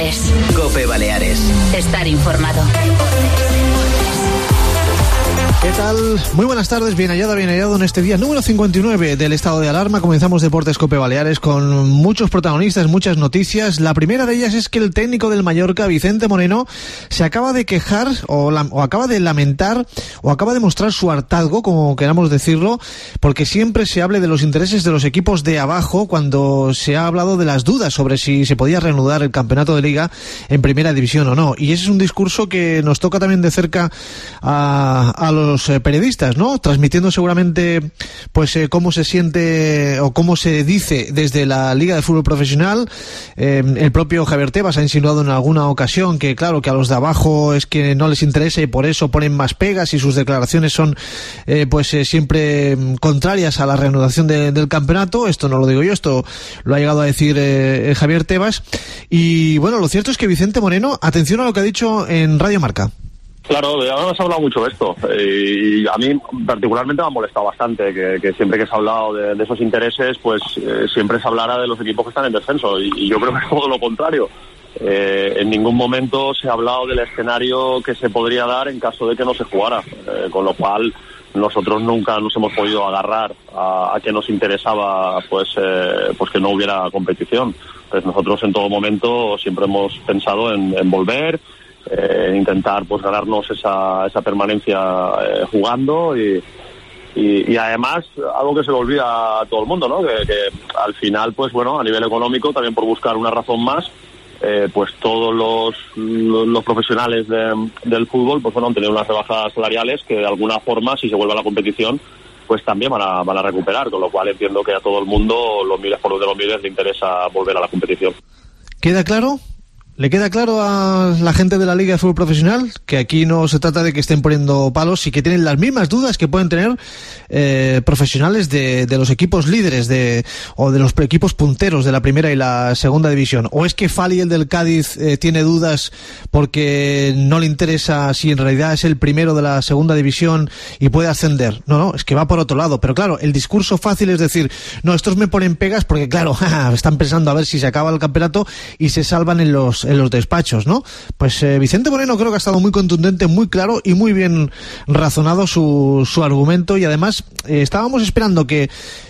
Deportes. COPE Baleares. Estar informado. ¿Qué tal? Muy buenas tardes, bien hallado en este día número 59 del estado de alarma. Comenzamos Deportes COPE Baleares con muchos protagonistas, muchas noticias. La primera de ellas es que el técnico del Mallorca, Vicente Moreno, se acaba de quejar o acaba de lamentar o acaba de mostrar su hartazgo, como queramos decirlo, porque siempre se habla de los intereses de los equipos de abajo cuando se ha hablado de las dudas sobre si se podía reanudar el campeonato de liga en primera división o no. Y ese es un discurso que nos toca también de cerca a los periodistas, ¿no? Transmitiendo seguramente pues cómo se siente o cómo se dice desde la Liga de Fútbol Profesional. El propio Javier Tebas ha insinuado en alguna ocasión que claro, que a los de abajo es que no les interesa y por eso ponen más pegas y sus declaraciones son siempre contrarias a la reanudación del campeonato. Esto no lo digo yo, esto lo ha llegado a decir Javier Tebas. Y bueno, lo cierto es que Vicente Moreno, atención a lo que ha dicho en Radio Marca. Claro, ya hemos hablado mucho de esto y a mí particularmente me ha molestado bastante que siempre que se ha hablado de esos intereses, pues siempre se hablara de los equipos que están en descenso y yo creo que es todo lo contrario. En ningún momento se ha hablado del escenario que se podría dar en caso de que no se jugara, con lo cual nosotros nunca nos hemos podido agarrar a que nos interesaba pues que no hubiera competición. Entonces nosotros en todo momento siempre hemos pensado en volver, intentar pues ganarnos esa permanencia jugando y además algo que se le olvida a todo el mundo, ¿no? Que al final pues bueno, a nivel económico también por buscar una razón más, pues todos los profesionales del fútbol pues bueno, han tenido unas rebajas salariales que de alguna forma si se vuelve a la competición pues también van a recuperar, con lo cual entiendo que a todo el mundo, los miles por los miles, le interesa volver a la competición. ¿Queda claro? ¿Le queda claro a la gente de la Liga de Fútbol Profesional que aquí no se trata de que estén poniendo palos y que tienen las mismas dudas que pueden tener profesionales de los equipos líderes o de los equipos punteros de la primera y la segunda división? ¿O es que Fali, el del Cádiz, tiene dudas porque no le interesa si en realidad es el primero de la segunda división y puede ascender? No, es que va por otro lado. Pero claro, el discurso fácil es decir, no, estos me ponen pegas porque claro, están pensando a ver si se acaba el campeonato y se salvan en los despachos, ¿no? Pues Vicente Moreno creo que ha estado muy contundente, muy claro y muy bien razonado su argumento y además estábamos esperando que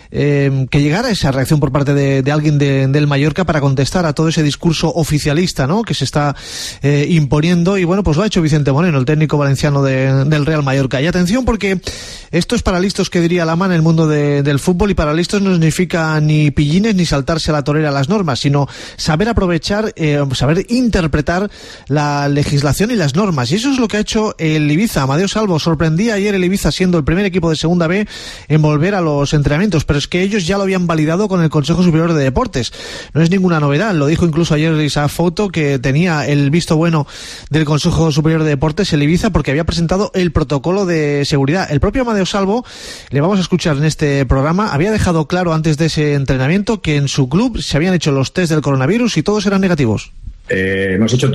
llegara esa reacción por parte de alguien del Mallorca para contestar a todo ese discurso oficialista, ¿no? Que se está imponiendo y bueno, pues lo ha hecho Vicente Moreno, el técnico valenciano del Real Mallorca. Y atención porque esto es para listos, que diría Lama, en el mundo del fútbol, y para listos no significa ni pillines ni saltarse a la torera las normas, sino saber aprovechar, saber interpretar la legislación y las normas. Y eso es lo que ha hecho el Ibiza. Amadeo Salvo sorprendía ayer el Ibiza siendo el primer equipo de segunda B en volver a los entrenamientos, pero es que ellos ya lo habían validado con el Consejo Superior de Deportes. No es ninguna novedad, lo dijo incluso ayer Isaac Fouto, que tenía el visto bueno del Consejo Superior de Deportes el Ibiza porque había presentado el protocolo de seguridad. El propio Amadeo Salvo, le vamos a escuchar en este programa, había dejado claro antes de ese entrenamiento que en su club se habían hecho los test del coronavirus y todos eran negativos. Hemos hecho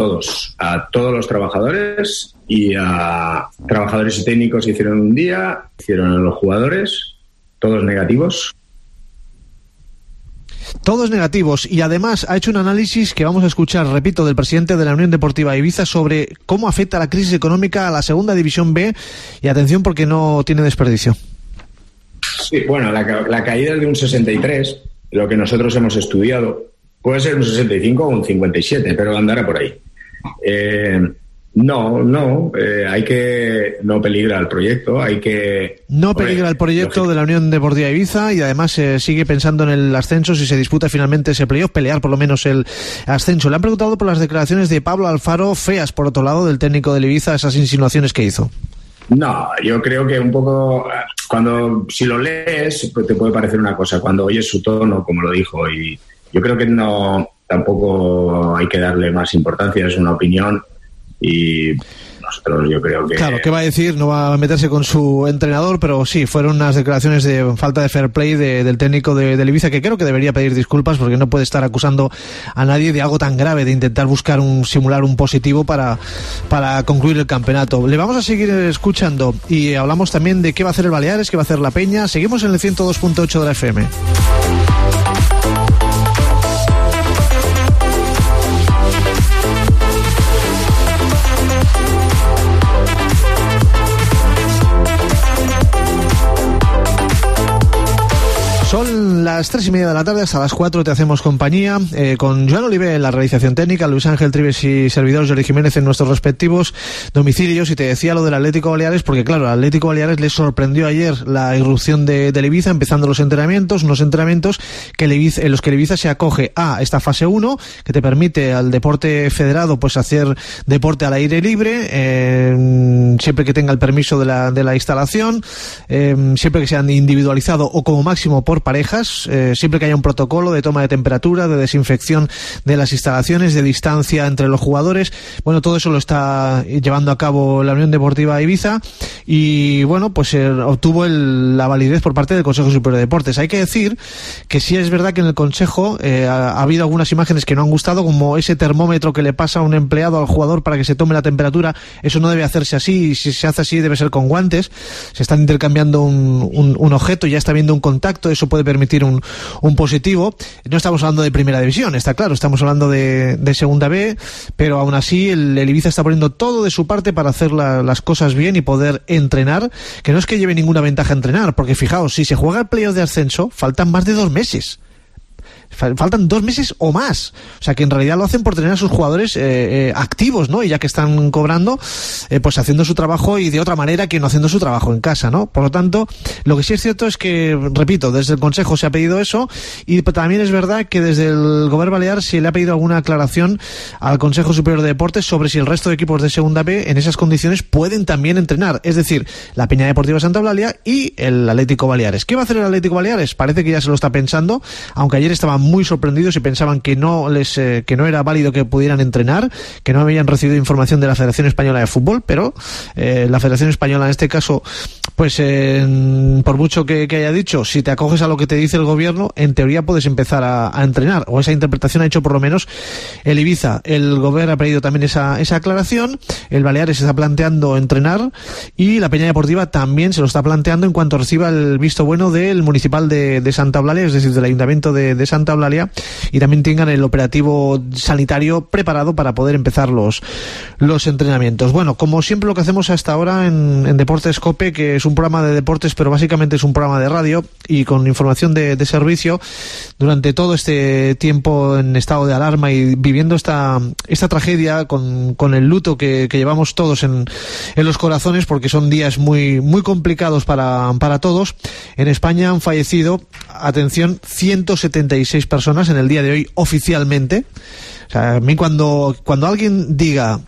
a todos los trabajadores y a trabajadores y técnicos hicieron un día, hicieron a los jugadores, todos negativos. Todos negativos, y además ha hecho un análisis que vamos a escuchar, repito, del presidente de la Unión Deportiva Ibiza sobre cómo afecta la crisis económica a la segunda división B, y atención porque no tiene desperdicio. Sí, bueno, la caída es de un 63, lo que nosotros hemos estudiado, puede ser un 65 o un 57, pero andará por ahí. Hay que no peligra el proyecto, No peligra el proyecto de la Unión Deportiva Ibiza y además se sigue pensando en el ascenso si se disputa finalmente ese playoff, pelear por lo menos el ascenso. Le han preguntado por las declaraciones de Pablo Alfaro, feas por otro lado, del técnico del Ibiza, esas insinuaciones que hizo. No, yo creo que un poco, si lo lees, pues te puede parecer una cosa, cuando oyes su tono, como lo dijo, y yo creo que no, tampoco hay que darle más importancia, es una opinión. Y nosotros yo creo que... Claro, ¿qué va a decir? No va a meterse con su entrenador, pero sí, fueron unas declaraciones de falta de fair play del técnico del Ibiza, que creo que debería pedir disculpas porque no puede estar acusando a nadie de algo tan grave, de intentar simular un positivo para concluir el campeonato. Le vamos a seguir escuchando y hablamos también de qué va a hacer el Baleares, qué va a hacer la Peña. Seguimos en el 102.8 de la FM. las 3:30 de la tarde hasta las 4 te hacemos compañía con Joan Oliver en la realización técnica, Luis Ángel Trives y servidor Jordi Jiménez en nuestros respectivos domicilios. Y te decía lo del Atlético Baleares porque, claro, al Atlético Baleares le sorprendió ayer la irrupción del Ibiza, empezando los entrenamientos, unos entrenamientos en los que el Ibiza se acoge a esta fase 1, que te permite al deporte federado pues hacer deporte al aire libre, siempre que tenga el permiso de la instalación, siempre que sean individualizado o como máximo por parejas, siempre que haya un protocolo de toma de temperatura, de desinfección de las instalaciones, de distancia entre los jugadores. Bueno, todo eso lo está llevando a cabo la Unión Deportiva Ibiza y bueno, pues obtuvo la validez por parte del Consejo Superior de Deportes. Hay que decir que sí es verdad que en el Consejo ha habido algunas imágenes que no han gustado, como ese termómetro que le pasa a un empleado al jugador para que se tome la temperatura. Eso no debe hacerse así, y si se hace así debe ser con guantes. Se están intercambiando un objeto, ya está habiendo un contacto, eso puede permitir un positivo. No estamos hablando de primera división, está claro, estamos hablando de segunda B, pero aún así el Ibiza está poniendo todo de su parte para hacer las cosas bien y poder entrenar, que no es que lleve ninguna ventaja entrenar, porque fijaos, si se juega el playoff de ascenso, faltan más de 2 meses. Faltan 2 meses o más, o sea que en realidad lo hacen por tener a sus jugadores activos, ¿no? Y ya que están cobrando, pues haciendo su trabajo y de otra manera que no haciendo su trabajo en casa, ¿no? Por lo tanto, lo que sí es cierto es que, repito, desde el Consejo se ha pedido eso, y también es verdad que desde el Gobierno Balear se le ha pedido alguna aclaración al Consejo Superior de Deportes sobre si el resto de equipos de segunda B en esas condiciones pueden también entrenar, es decir, la Peña Deportiva Santa Eulalia y el Atlético Baleares. ¿Qué va a hacer el Atlético Baleares? Parece que ya se lo está pensando, aunque ayer estaban muy sorprendidos y pensaban que no era válido que pudieran entrenar, que no habían recibido información de la Federación Española de Fútbol, pero la Federación Española en este caso, pues por mucho que haya dicho, si te acoges a lo que te dice el gobierno, en teoría puedes empezar a entrenar, o esa interpretación ha hecho por lo menos el Ibiza. El gobierno ha pedido también esa aclaración, el Baleares se está planteando entrenar y la Peña Deportiva también se lo está planteando en cuanto reciba el visto bueno del municipal de Santa Eulalia, es decir, del Ayuntamiento de Santa Eulalia, y también tengan el operativo sanitario preparado para poder empezar los entrenamientos. Bueno, como siempre lo que hacemos hasta ahora en Deportes COPE, que es un programa de deportes, pero básicamente es un programa de radio y con información de servicio, durante todo este tiempo en estado de alarma y viviendo esta tragedia con el luto que llevamos todos en los corazones, porque son días muy, muy complicados para todos. En España han fallecido, atención, 176 personas en el día de hoy oficialmente. O sea, a mí cuando alguien diga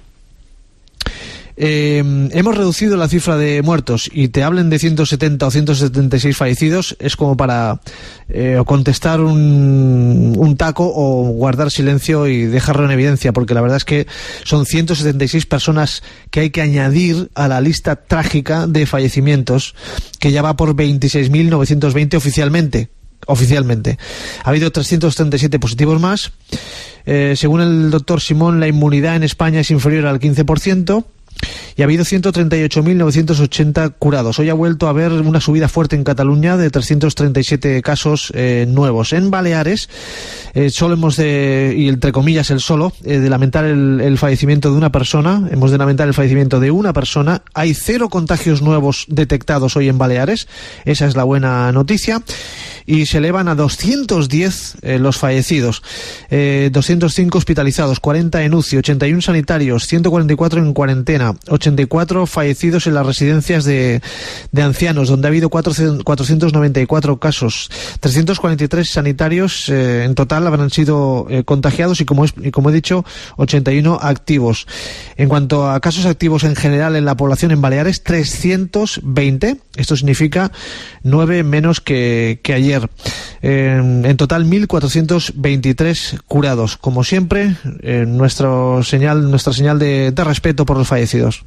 hemos reducido la cifra de muertos y te hablen de 170 o 176 fallecidos, es como para contestar un taco o guardar silencio y dejarlo en evidencia, porque la verdad es que son 176 personas que hay que añadir a la lista trágica de fallecimientos, que ya va por 26.920 oficialmente. Ha habido 337 positivos más. Según el doctor Simón, la inmunidad en España es inferior al 15%. Y ha habido 138.980 curados. Hoy ha vuelto a haber una subida fuerte en Cataluña de 337 casos nuevos. En Baleares solo hemos y entre comillas de lamentar el fallecimiento de una persona. Hemos de lamentar el fallecimiento de una persona. Hay 0 contagios nuevos detectados hoy en Baleares. Esa es la buena noticia. Y se elevan a 210 los fallecidos, 205 hospitalizados, 40 en UCI, 81 sanitarios, 144 en cuarentena, 84 fallecidos en las residencias de ancianos, donde ha habido 494 casos, 343 sanitarios en total habrán sido contagiados y como he dicho, 81 activos. En cuanto a casos activos en general en la población en Baleares, 320, esto significa 9 menos que ayer. En total 1.423 curados. Como siempre, nuestra señal de respeto por los fallecidos.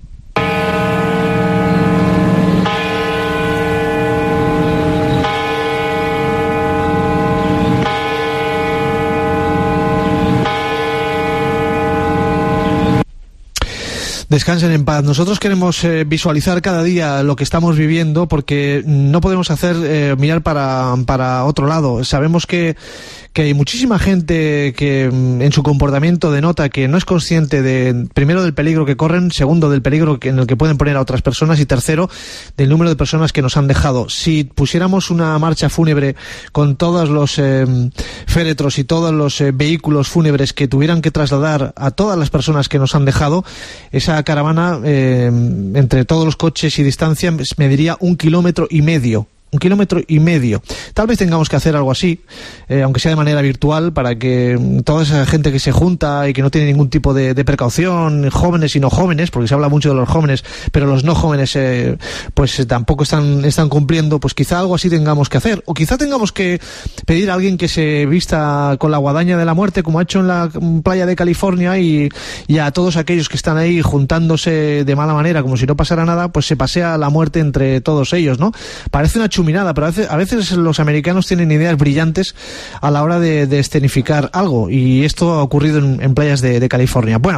Descansen en paz. Nosotros queremos visualizar cada día lo que estamos viviendo, porque no podemos mirar para otro lado. Sabemos que que hay muchísima gente que en su comportamiento denota que no es consciente primero del peligro que corren, segundo del peligro en el que pueden poner a otras personas y tercero del número de personas que nos han dejado. Si pusiéramos una marcha fúnebre con todos los féretros y todos los vehículos fúnebres que tuvieran que trasladar a todas las personas que nos han dejado, esa caravana entre todos los coches y distancia mediría 1,5 kilómetros. 1,5 kilómetros. Tal vez tengamos que hacer algo así, aunque sea de manera virtual, para que toda esa gente que se junta y que no tiene ningún tipo de precaución, jóvenes y no jóvenes, porque se habla mucho de los jóvenes, pero los no jóvenes pues tampoco están cumpliendo, pues quizá algo así tengamos que hacer, o quizá tengamos que pedir a alguien que se vista con la guadaña de la muerte, como ha hecho en la playa de California, y a todos aquellos que están ahí juntándose de mala manera, como si no pasara nada, pues se pasea la muerte entre todos ellos, ¿no? Parece una chuminada, pero a veces los americanos tienen ideas brillantes a la hora de escenificar algo, y esto ha ocurrido en playas de California. Bueno,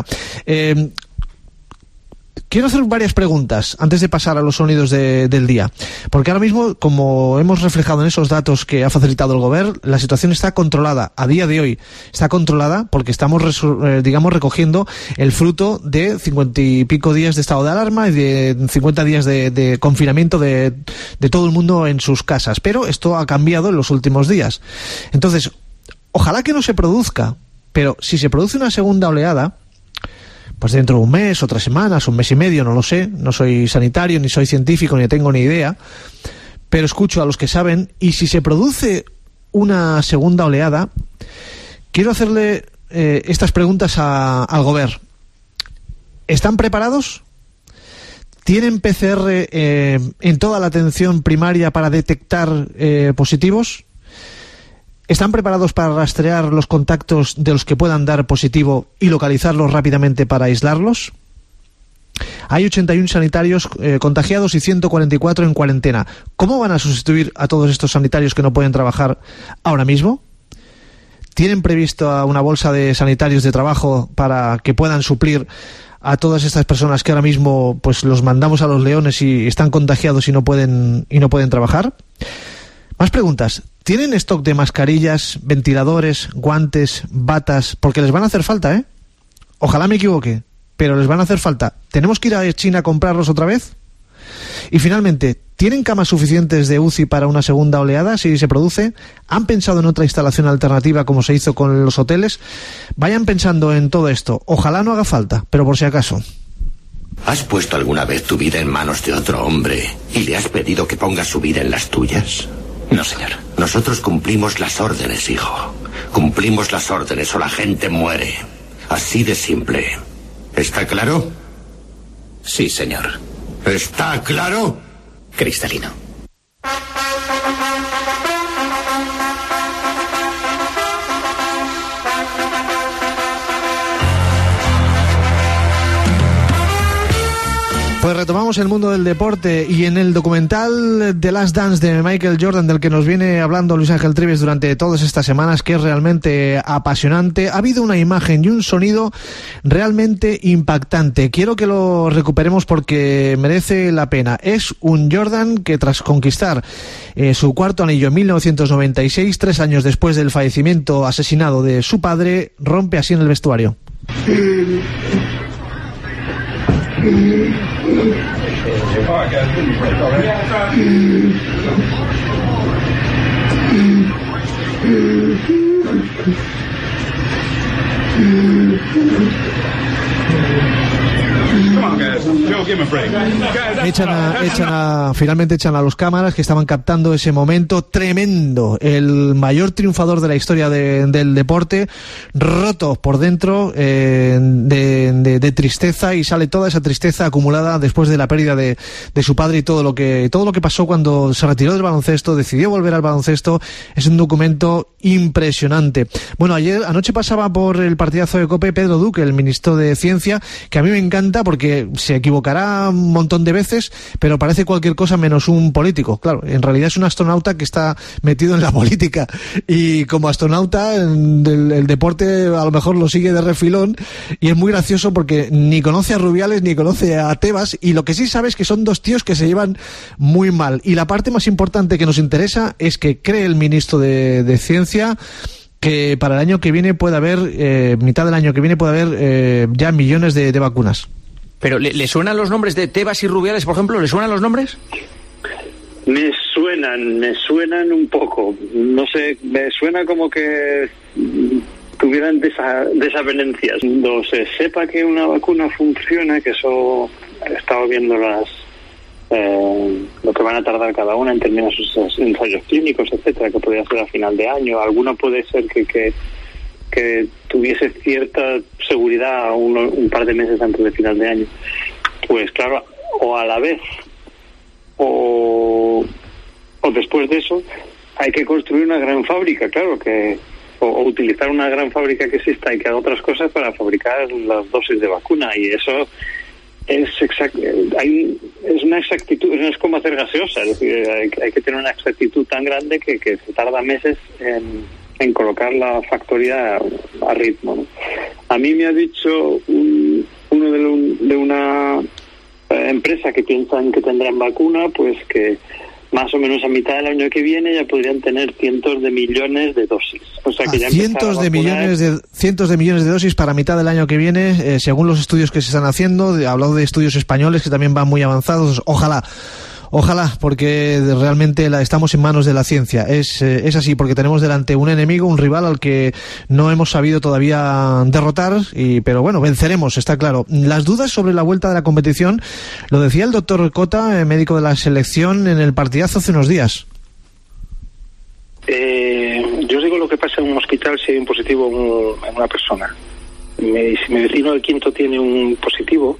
quiero hacer varias preguntas antes de pasar a los sonidos del día, porque ahora mismo, como hemos reflejado en esos datos que ha facilitado el Gobierno, la situación está controlada. A día de hoy está controlada porque estamos recogiendo el fruto de 50 y pico días de estado de alarma y de 50 días de confinamiento de todo el mundo en sus casas, pero esto ha cambiado en los últimos días. Entonces, ojalá que no se produzca, pero si se produce una segunda oleada, pues dentro de un mes, o 3 semanas, un mes y medio, no lo sé, no soy sanitario, ni soy científico, ni tengo ni idea, pero escucho a los que saben, y si se produce una segunda oleada, quiero hacerle estas preguntas al Gobierno. ¿Están preparados? ¿Tienen PCR en toda la atención primaria para detectar positivos? ¿Están preparados para rastrear los contactos de los que puedan dar positivo y localizarlos rápidamente para aislarlos? Hay 81 sanitarios contagiados y 144 en cuarentena. ¿Cómo van a sustituir a todos estos sanitarios que no pueden trabajar ahora mismo? ¿Tienen previsto una bolsa de sanitarios de trabajo para que puedan suplir a todas estas personas que ahora mismo pues los mandamos a los leones y están contagiados y no pueden trabajar? Más preguntas. ¿Tienen stock de mascarillas, ventiladores, guantes, batas? Porque les van a hacer falta, ¿eh? Ojalá me equivoque, pero les van a hacer falta. ¿Tenemos que ir a China a comprarlos otra vez? Y finalmente, ¿tienen camas suficientes de UCI para una segunda oleada si se produce? ¿Han pensado en otra instalación alternativa como se hizo con los hoteles? Vayan pensando en todo esto. Ojalá no haga falta, pero por si acaso. ¿Has puesto alguna vez tu vida en manos de otro hombre y le has pedido que ponga su vida en las tuyas? No, señor. Nosotros cumplimos las órdenes, hijo. Cumplimos las órdenes o la gente muere. Así de simple. ¿Está claro? Sí, señor. ¿Está claro? Cristalino. Pues retomamos el mundo del deporte, y en el documental The Last Dance de Michael Jordan, del que nos viene hablando Luis Ángel Trives durante todas estas semanas, que es realmente apasionante, ha habido una imagen y un sonido realmente impactante. Quiero que lo recuperemos porque merece la pena. Es un Jordan que, tras conquistar su cuarto anillo en 1996, 3 años después del fallecimiento asesinado de su padre, rompe así en el vestuario. Finalmente echan a los cámaras que estaban captando ese momento tremendo, el mayor triunfador de la historia del deporte, roto por dentro de tristeza, y sale toda esa tristeza acumulada después de la pérdida de su padre y todo lo que pasó cuando se retiró del baloncesto, decidió volver al baloncesto. Es un documento impresionante. Bueno, anoche pasaba por el partidazo de COPE Pedro Duque, el ministro de Ciencia, que a mí me encanta porque se equivocará un montón de veces, pero parece cualquier cosa menos un político. Claro, en realidad es un astronauta que está metido en la política, y como astronauta el deporte a lo mejor lo sigue de refilón, y es muy gracioso porque ni conoce a Rubiales ni conoce a Tebas, y lo que sí sabe es que son dos tíos que se llevan muy mal. Y la parte más importante que nos interesa es que cree el ministro de Ciencia que para el año que viene puede haber, mitad del año que viene puede haber ya millones de vacunas. ¿Pero le suenan los nombres de Tebas y Rubiales, por ejemplo? ¿Le suenan los nombres? Me suenan un poco. No sé, me suena como que tuvieran desavenencias. Cuando se sepa que una vacuna funciona, que eso he estado viendo lo que van a tardar cada una en terminar sus ensayos clínicos, etcétera, que podría ser a final de año. Alguna puede ser que tuviese cierta seguridad un par de meses antes de final de año. Pues claro, o a la vez o después de eso hay que construir una gran fábrica, claro, o utilizar una gran fábrica que exista y que haga otras cosas para fabricar las dosis de vacuna, y eso es una exactitud, no es como hacer gaseosa, es decir, hay que tener una exactitud tan grande que se tarda meses en colocar la factoría a ritmo, ¿no? A mí me ha dicho uno de una empresa que piensan que tendrán vacuna, pues que más o menos a mitad del año que viene ya podrían tener cientos de millones de dosis. O sea que ya cientos de millones de dosis para mitad del año que viene, según los estudios que se están haciendo. He hablado de estudios españoles que también van muy avanzados. Ojalá, porque realmente estamos en manos de la ciencia. Es así, porque tenemos delante un enemigo, un rival al que no hemos sabido todavía derrotar, pero bueno, venceremos, está claro. Las dudas sobre la vuelta de la competición, lo decía el doctor Cota, médico de la selección, en el partidazo hace unos días. Yo digo lo que pasa en un hospital si hay un positivo en una persona. Si mi vecino del quinto tiene un positivo,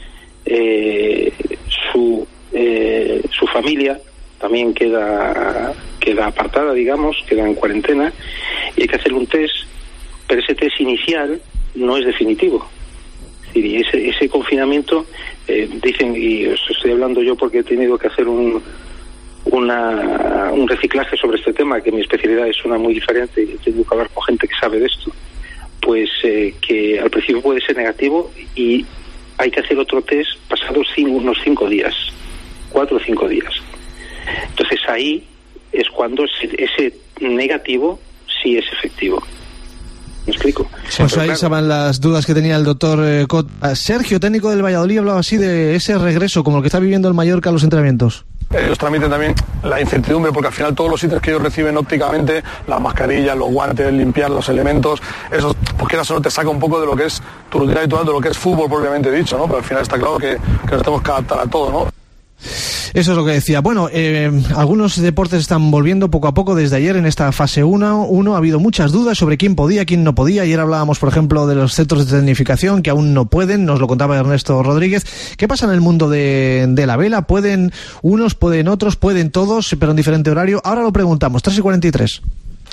su familia también queda apartada, digamos, queda en cuarentena, y hay que hacer un test, pero ese test inicial no es definitivo. Y ese confinamiento, dicen, y os estoy hablando yo porque he tenido que hacer un reciclaje sobre este tema, que mi especialidad es una muy diferente y tengo que hablar con gente que sabe de esto, pues que al principio puede ser negativo y hay que hacer otro test pasados unos 5 días, 4 o 5 días. Entonces ahí es cuando ese negativo sí es efectivo. ¿Me explico? Pues ahí estaban las dudas que tenía el doctor Cota. Sergio, técnico del Valladolid, hablaba así de ese regreso, como el que está viviendo el Mallorca a los entrenamientos. Ellos transmiten también la incertidumbre, porque al final todos los sitios que ellos reciben ópticamente, las mascarillas, los guantes, limpiar los elementos, eso, pues quieras o no, te saca un poco de lo que es tu rutina habitual, de lo que es fútbol propiamente dicho, ¿no? Pero al final está claro que nos tenemos que adaptar a todo, ¿no? Eso es lo que decía. Bueno, algunos deportes están volviendo poco a poco desde ayer en esta fase 1. Ha habido muchas dudas sobre quién podía, quién no podía. Ayer hablábamos, por ejemplo, de los centros de tecnificación que aún no pueden. Nos lo contaba Ernesto Rodríguez. ¿Qué pasa en el mundo de la vela? ¿Pueden unos, pueden otros, pueden todos, pero en diferente horario? Ahora lo preguntamos. 3:43.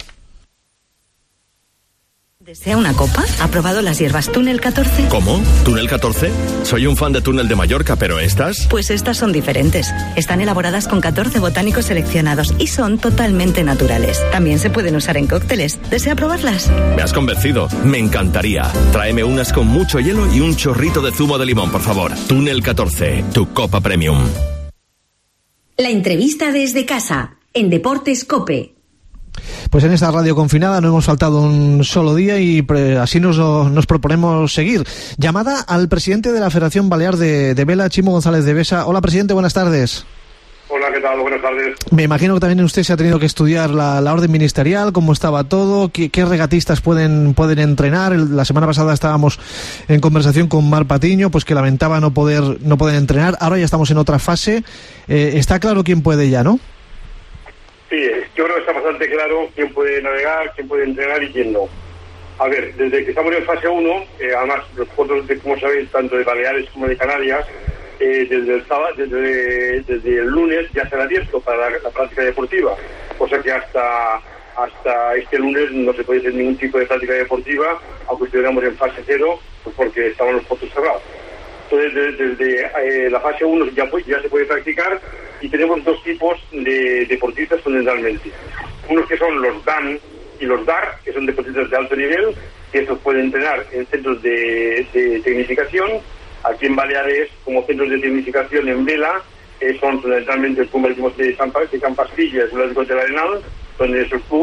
¿Desea una copa? ¿Ha probado las hierbas Túnel 14? ¿Cómo? ¿Túnel 14? Soy un fan de Túnel de Mallorca, pero ¿estas? Pues estas son diferentes. Están elaboradas con 14 botánicos seleccionados y son totalmente naturales. También se pueden usar en cócteles. ¿Desea probarlas? Me has convencido. Me encantaría. Tráeme unas con mucho hielo y un chorrito de zumo de limón, por favor. Túnel 14, tu copa premium. La entrevista desde casa, en Deportes COPE. Pues en esta radio confinada no hemos faltado un solo día y así nos proponemos seguir. Llamada al presidente de la Federación Balear de Vela, Chimo González de Besa. Hola, presidente, buenas tardes. Hola, ¿qué tal? Buenas tardes. Me imagino que también usted se ha tenido que estudiar la orden ministerial, cómo estaba todo, qué regatistas pueden entrenar. La semana pasada estábamos en conversación con Mar Patiño, pues que lamentaba no poder entrenar. Ahora ya estamos en otra fase. Está claro quién puede ya, ¿no? Sí, yo creo que está bastante claro quién puede navegar, quién puede entrenar y quién no. A ver, desde que estamos en fase 1, además los puertos, como sabéis, tanto de Baleares como de Canarias, desde el lunes ya se han abierto para la práctica deportiva, cosa que hasta este lunes no se puede hacer ningún tipo de práctica deportiva, aunque estuviéramos en fase 0, pues porque estaban los puertos cerrados. Entonces, desde la fase 1 ya se puede practicar, y tenemos dos tipos de deportistas fundamentalmente. Unos que son los DAN y los DAR, que son deportistas de alto nivel, que estos pueden entrenar en centros de tecnificación. Aquí en Baleares, como centros de tecnificación en vela, son fundamentalmente el Club Marítimo de Can Pastillas, el Atlético del Arenal, donde esos clubs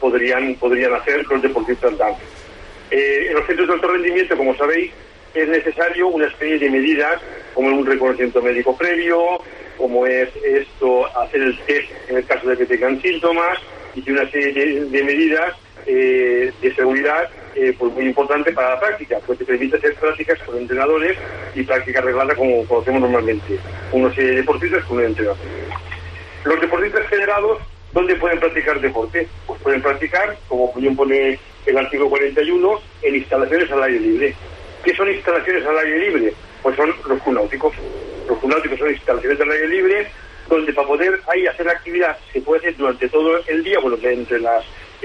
podrían hacer los deportistas dan. En los centros de alto rendimiento, como sabéis, es necesario una serie de medidas, como un reconocimiento médico previo, como es esto, hacer el test en el caso de que tengan síntomas, y tiene una serie de medidas de seguridad pues muy importante para la práctica, pues te permite hacer prácticas con entrenadores y práctica reglada como conocemos normalmente, una serie de deportistas con un entrenador. Los deportistas federados, ¿dónde pueden practicar deporte? Pues pueden practicar, como bien pone el artículo 41, en instalaciones al aire libre. ¿Qué son instalaciones al aire libre? Pues son los clubes náuticos. Los clubes náuticos son instalaciones al aire libre, donde para poder ahí hacer actividad se puede hacer durante todo el día, bueno, entre las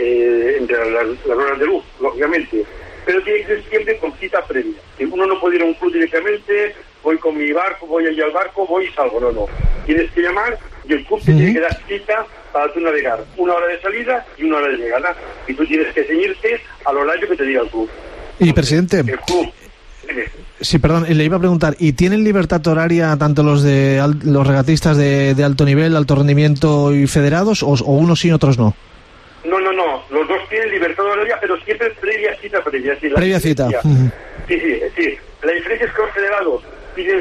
horas de luz, lógicamente, pero tiene que ser siempre con cita previa. Uno no puede ir a un club directamente, voy con mi barco, voy allí al barco, voy y salgo, no. Tienes que llamar y el club te tiene que dar cita para tú navegar, 1 hora de salida y 1 hora de llegada, y tú tienes que ceñirte al horario que te diga el club. Y presidente, el club, sí, perdón, le iba a preguntar, ¿y tienen libertad horaria tanto los regatistas de alto nivel, alto rendimiento y federados, o unos sí y otros no? No, los dos tienen libertad horaria, pero siempre previa cita. Previa cita. Sí. La diferencia es que los federados piden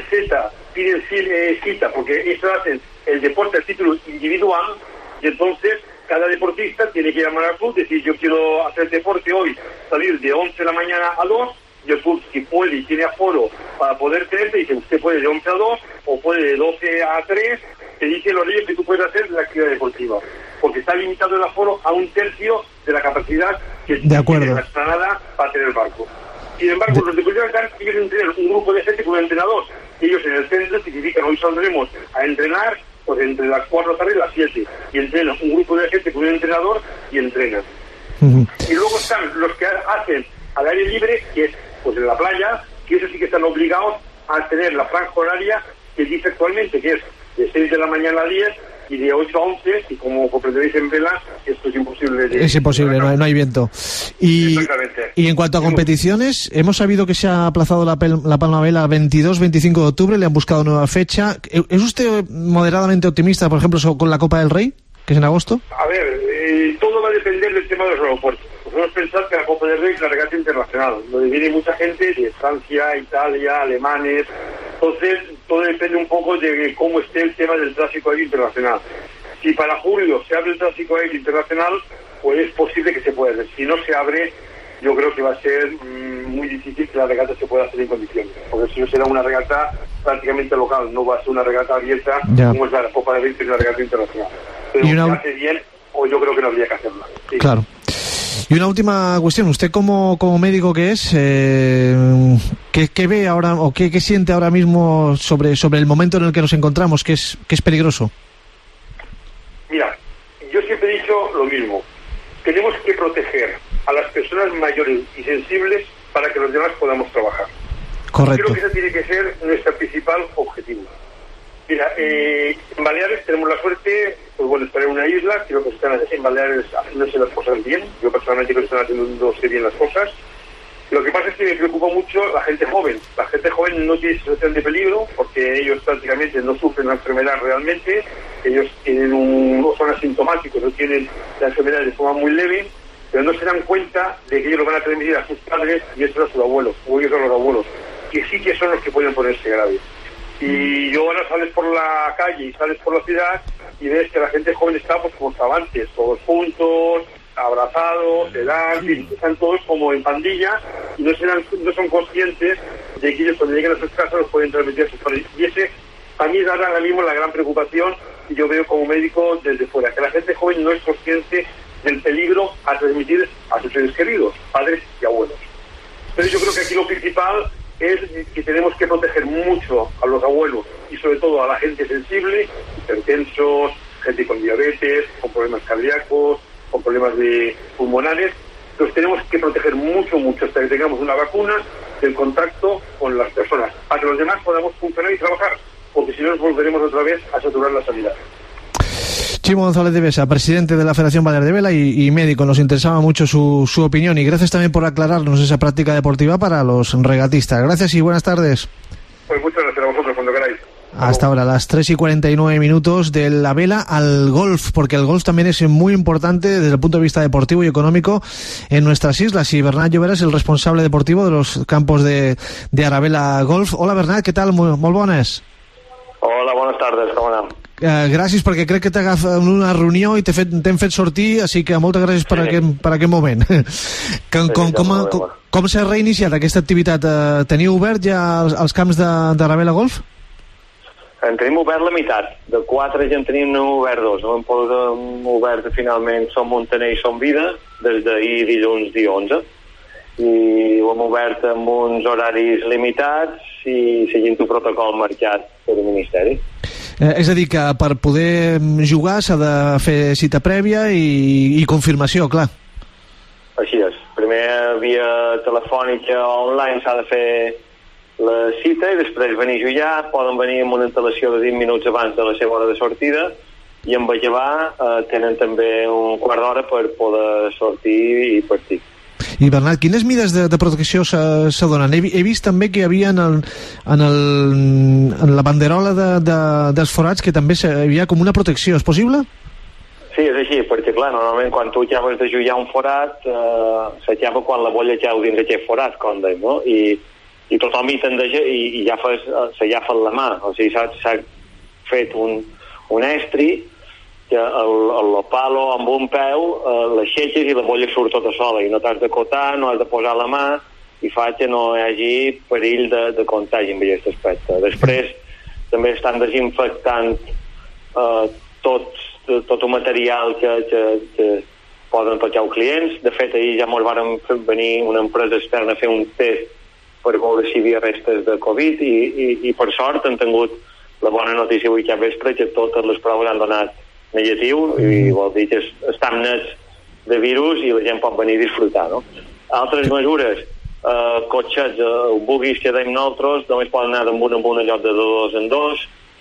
cita, porque eso hacen el deporte a título individual, y entonces cada deportista tiene que llamar al club, decir, yo quiero hacer deporte hoy, salir de 11 de la mañana a 2, y el club, si puede y tiene aforo para poder tenerte, dice, usted puede de 11 a 2, o puede de 12 a 3, te dice el horario que tú puedes hacer de la actividad deportiva, porque está limitado el aforo a 1/3 de la capacidad que tiene la explanada para tener el barco. Sin embargo, los deportistas quieren tener un grupo de gente con un entrenador. Ellos en el centro significan, hoy saldremos a entrenar pues entre las 4 de la tarde y las 7, y entrenan un grupo de gente con un entrenador y entrenan. Y luego están los que hacen al aire libre, que es pues en la playa, que eso sí que están obligados a tener la franja horaria que dice actualmente, que es de 6 de la mañana a 10 y de 8 a 11, y como comprenderéis en vela, esto es imposible. Es imposible, no hay viento. Y en cuanto a competiciones, hemos sabido que se ha aplazado la Palma Vela 22-25 de octubre, le han buscado nueva fecha. ¿Es usted moderadamente optimista, por ejemplo, con la Copa del Rey, que es en agosto? A ver, todo va a depender del tema de los aeropuertos. Podemos pensar que la Copa del Rey es una regata internacional, donde viene mucha gente de Francia, Italia, alemanes. Entonces, todo depende un poco de cómo esté el tema del tráfico aéreo internacional. Si para julio se abre el tráfico aéreo internacional, pues es posible que se pueda hacer. Si no se abre, yo creo que va a ser muy difícil que la regata se pueda hacer en condiciones, porque si no será una regata prácticamente local, no va a ser una regata abierta como es la Copa del Rey, que es una regata internacional. Pero si hace bien, o yo creo que no habría que hacerla. Sí. Claro. Y una última cuestión, usted como médico que es, ¿qué ve ahora o qué siente ahora mismo sobre el momento en el que nos encontramos, que es peligroso? Mira, yo siempre he dicho lo mismo, tenemos que proteger a las personas mayores y sensibles para que los demás podamos trabajar. Correcto. Creo que ese tiene que ser nuestro principal objetivo. Mira, en Baleares tenemos la suerte, pues bueno, estar en una isla, creo que están en Baleares haciéndose las cosas bien, yo personalmente creo que están haciéndose bien las cosas. Lo que pasa es que me preocupa mucho la gente joven. La gente joven no tiene situación de peligro, porque ellos prácticamente no sufren la enfermedad realmente, ellos son asintomáticos, no tienen la enfermedad de forma muy leve, pero no se dan cuenta de que ellos lo van a transmitir a sus padres y eso a sus abuelos, o ellos a los abuelos, que sí que son los que pueden ponerse graves. Y yo ahora sales por la calle y sales por la ciudad y ves que la gente joven está pues como estaba antes, todos juntos, abrazados, están todos como en pandilla y no son conscientes de que ellos cuando lleguen a sus casas los pueden transmitir a sus padres. Y ese a mí es ahora mismo la gran preocupación que yo veo como médico desde fuera, que la gente joven no es consciente del peligro a transmitir a sus seres queridos, padres y abuelos. Pero yo creo que aquí lo principal es que tenemos que proteger mucho a los abuelos y sobre todo a la gente sensible, hipertensos, gente con diabetes, con problemas cardíacos, con problemas pulmonares. Los tenemos que proteger mucho hasta que tengamos una vacuna del contacto con las personas, para que los demás podamos funcionar y trabajar, porque si no nos volveremos otra vez a saturar la sanidad. Chimo González de Besa, presidente de la Federación Balear de Vela y médico, nos interesaba mucho su opinión y gracias también por aclararnos esa práctica deportiva para los regatistas. Gracias y buenas tardes. Pues muchas gracias a vosotros, cuando queráis. Hasta ahora, las 3:49 de la vela al golf, porque el golf también es muy importante desde el punto de vista deportivo y económico en nuestras islas. Y Bernat Llobera es el responsable deportivo de los campos de Arabella Golf. Hola, Bernat, què tal? Molt bones. Hola, buenas tardes, com anem? Gràcies, perquè crec que t'agafa una reunió i t'hem fet sortir, així que moltes gràcies per aquest moment. Com s'ha reiniciat aquesta activitat? Teniu obert ja els camps d'Arabella Golf? En tenim obert la meitat. De 4 ja en tenim obert 2. No hem pogut obert finalment Som Montaner i Som Vida des d'ahir dilluns dia 11. I ho hem obert amb uns horaris limitats i seguint un protocol marcat per el Ministeri. És a dir, que per poder jugar s'ha de fer cita prèvia i confirmació, clar. Així és. Primer via telefònica o online s'ha de fer la cita i després venir a jugar. Poden venir amb una antelació de 20 minuts abans de la seva hora de sortida i en acabar tenen també un quart d'hora per poder sortir i partir. I Bernat, quines mides de protecció s'adonen? He vist també que hi havia en la banderola dels forats que també hi havia com una protecció. És possible? Sí, és així, perquè clar, normalment quan tu acabes de jugar un forat s'acaba quan la bolla cau dins aquest forat, com deim, no? I tothom hi tendeja i ja s'agafa la mà, o sigui, s'ha fet un estri que el palo amb un peu l'aixeques i la bolla surt tota sola i no t'has d'acotar, no has de posar la mà i fa que no hi hagi perill de contagi amb aquest aspecte. Després també estan desinfectant tot el material que poden tocar els clients. De fet, ahir ja ens varen venir una empresa externa a fer un test per veure si hi havia restes de Covid i per sort han tingut la bona notícia avui cap vespre que totes les proves han donat negatiu i vol dir que estan nets de virus i la gent pot venir a disfrutar, no? Altres mesures, cotxets, buggies que deim nosaltres, només poden anar d'un en un lloc de 2 en 2,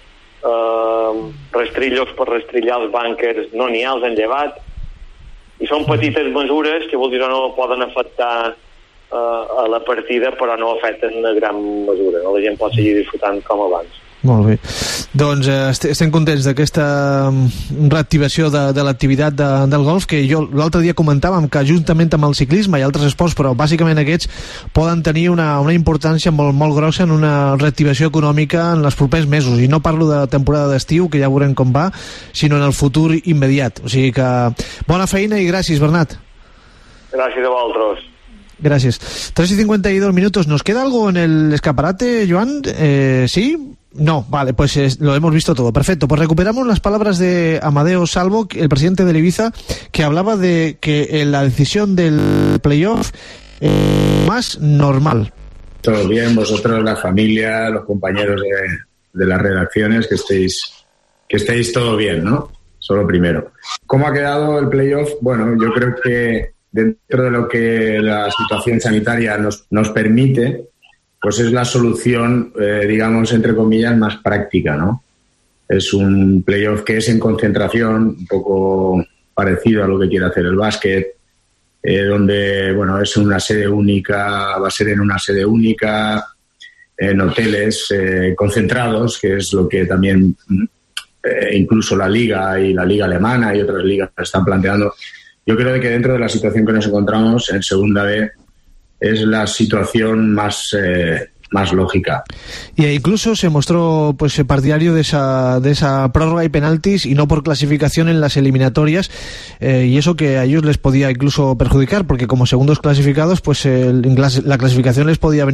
rastrillos per rastrillar els bànquers no n'hi ha, els han llevat, i són petites mesures que vol dir que no poden afectar a la partida però no afecten una gran mesura, no? La gent pot seguir disfrutant com abans. Molt bé. Doncs estem contents d'aquesta reactivació de l'activitat del golf, que jo l'altre dia comentàvem que juntament amb el ciclisme i altres esports, però bàsicament aquests poden tenir una importància molt, molt grossa en una reactivació econòmica en els propers mesos, i no parlo de temporada d'estiu, que ja veurem com va, sinó en el futur immediat. O sigui que bona feina i gràcies, Bernat. Gràcies a vosaltres. Gracias. 3:52. ¿Nos queda algo en el escaparate, Joan? ¿Sí? No, vale, pues lo hemos visto todo. Perfecto, pues recuperamos las palabras de Amadeo Salvo, el presidente del Ibiza, que hablaba de que la decisión del playoff es más normal. Todo bien, vosotros, la familia, los compañeros de las redacciones, que estéis todo bien, ¿no? Solo primero. ¿Cómo ha quedado el playoff? Bueno, yo creo que dentro de lo que la situación sanitaria nos permite, pues es la solución, digamos, entre comillas, más práctica, ¿no? Es un playoff que es en concentración, un poco parecido a lo que quiere hacer el básquet, donde, bueno, es una sede única, va a ser en una sede única, en hoteles concentrados, que es lo que también incluso la Liga y la Liga Alemana y otras ligas están planteando. Yo creo que dentro de la situación que nos encontramos en Segunda B es la situación más lógica. Y incluso se mostró pues partidario de esa prórroga y penaltis y no por clasificación en las eliminatorias, y eso que a ellos les podía incluso perjudicar, porque como segundos clasificados pues la clasificación les podía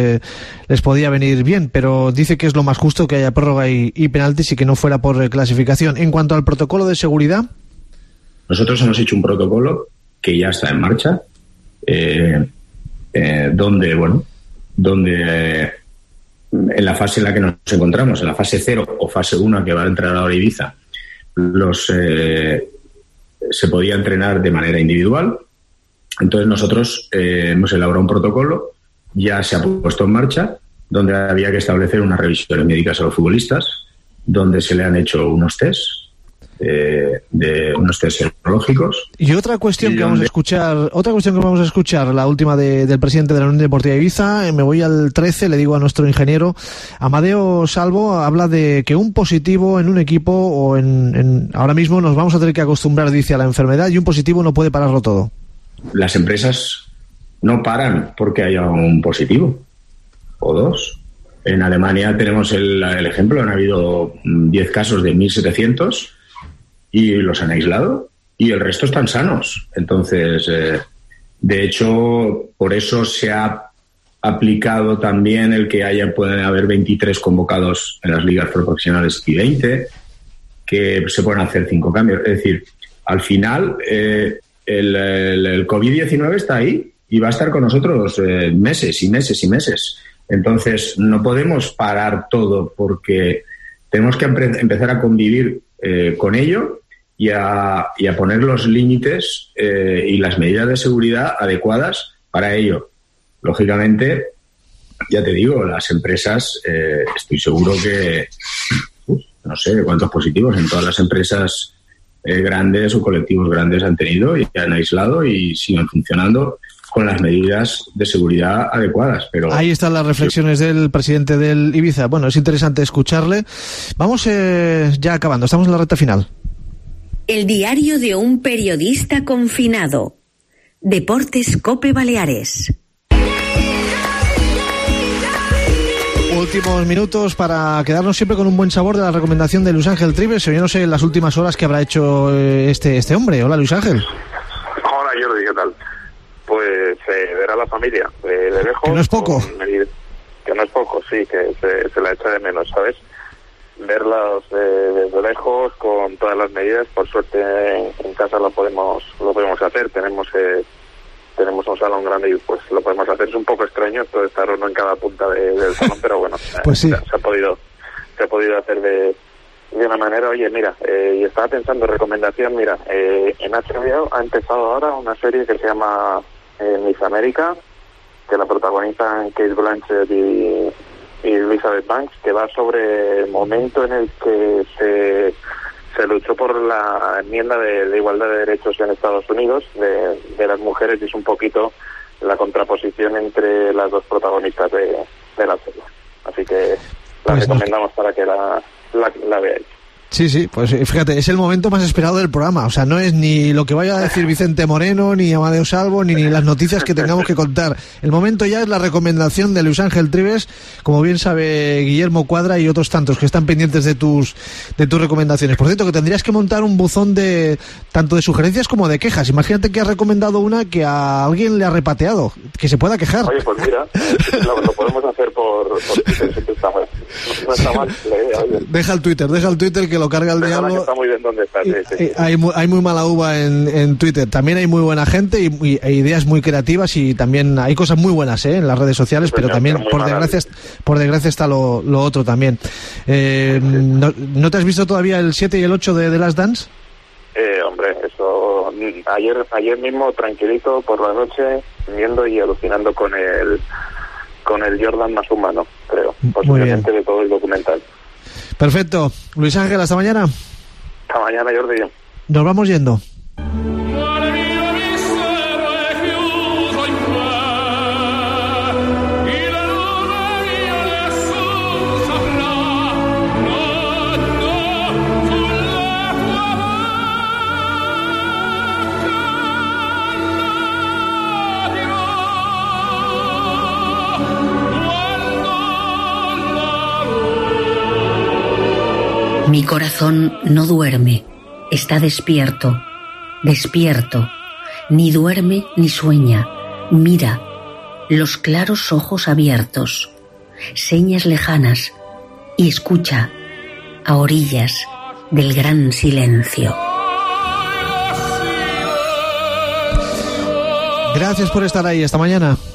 venir bien, pero dice que es lo más justo que haya prórroga y penaltis y que no fuera por clasificación. En cuanto al protocolo de seguridad, nosotros hemos hecho un protocolo que ya está en marcha, donde en la fase en la que nos encontramos, en la fase 0 o fase 1 que va a entrar ahora Ibiza, se podía entrenar de manera individual. Entonces nosotros hemos elaborado un protocolo, ya se ha puesto en marcha, donde había que establecer unas revisiones médicas a los futbolistas, donde se le han hecho unos tests de unos test serológicos. Y otra cuestión que vamos a escuchar, la última del presidente de la Unión Deportiva de Ibiza. Me voy al 13, le digo a nuestro ingeniero Amadeo Salvo, habla de que un positivo en un equipo o ahora mismo nos vamos a tener que acostumbrar, dice, a la enfermedad, y un positivo no puede pararlo todo. Las empresas no paran porque haya un positivo o dos. En Alemania tenemos el ejemplo, han habido 10 casos de 1.700 y los han aislado y el resto están sanos. Entonces, de hecho, por eso se ha aplicado también el que pueden haber 23 convocados en las ligas profesionales y 20, que se pueden hacer 5 cambios. Es decir, al final el COVID-19 está ahí y va a estar con nosotros meses y meses y meses. Entonces, no podemos parar todo porque tenemos que empezar a convivir con ello y a poner los límites y las medidas de seguridad adecuadas para ello. Lógicamente, ya te digo, las empresas, estoy seguro que no sé cuántos positivos en todas las empresas grandes o colectivos grandes han tenido y han aislado y siguen funcionando con las medidas de seguridad adecuadas. Pero ahí están las reflexiones del presidente del Ibiza. Bueno, es interesante escucharle. Vamos ya acabando, estamos en la recta final. El diario de un periodista confinado. Deportes COPE Baleares. Últimos minutos para quedarnos siempre con un buen sabor de la recomendación de Luis Ángel Trives. Yo no sé en las últimas horas qué habrá hecho este hombre. Hola, Luis Ángel. Hola, Jordi, ¿qué tal? Pues ver a la familia de lejos. Que no es poco. Que no es poco, sí, que se la echa de menos, ¿sabes? Verlas desde lejos con todas las medidas. Por suerte en casa lo podemos hacer. Tenemos un salón grande y pues lo podemos hacer. Es un poco extraño esto de estar uno en cada punta del salón, pero bueno, pues sí. se ha podido hacer de una manera. Oye, mira, y estaba pensando, recomendación, mira, en HBO ha empezado ahora una serie que se llama Miss América, que la protagonizan Cate Blanchett y Elizabeth Banks, que va sobre el momento en el que se luchó por la enmienda de igualdad de derechos en Estados Unidos de las mujeres, y es un poquito la contraposición entre las dos protagonistas de la serie. Así que la recomendamos para que la veáis. Sí, pues fíjate, es el momento más esperado del programa. O sea, no es ni lo que vaya a decir Vicente Moreno, ni Amadeo Salvo, ni las noticias que tengamos que contar. El momento ya es la recomendación de Luis Ángel Trives, como bien sabe Guillermo Cuadra y otros tantos que están pendientes de tus recomendaciones. Por cierto, que tendrías que montar un buzón tanto de sugerencias como de quejas. Imagínate que has recomendado una que a alguien le ha repateado, que se pueda quejar. Oye, pues mira, lo podemos hacer por Twitter, no está mal la idea. Oye. Deja el Twitter que lo carga el diablo. Que está muy bien donde está. Sí. Hay muy mala uva en Twitter. También hay muy buena gente y ideas muy creativas, y también hay cosas muy buenas en las redes sociales, pero también por desgracia está lo otro también. ¿No te has visto todavía el 7 y el 8 de The Last Dance? Hombre, eso ayer mismo tranquilito por la noche viendo y alucinando con el Jordan más humano, creo, posiblemente de todo el documental. Perfecto. Luis Ángel, hasta mañana. Hasta mañana, Jordi. Nos vamos yendo. Mi corazón no duerme, está despierto, ni duerme ni sueña. Mira, los claros ojos abiertos, señas lejanas, y escucha a orillas del gran silencio. Gracias por estar ahí, hasta mañana.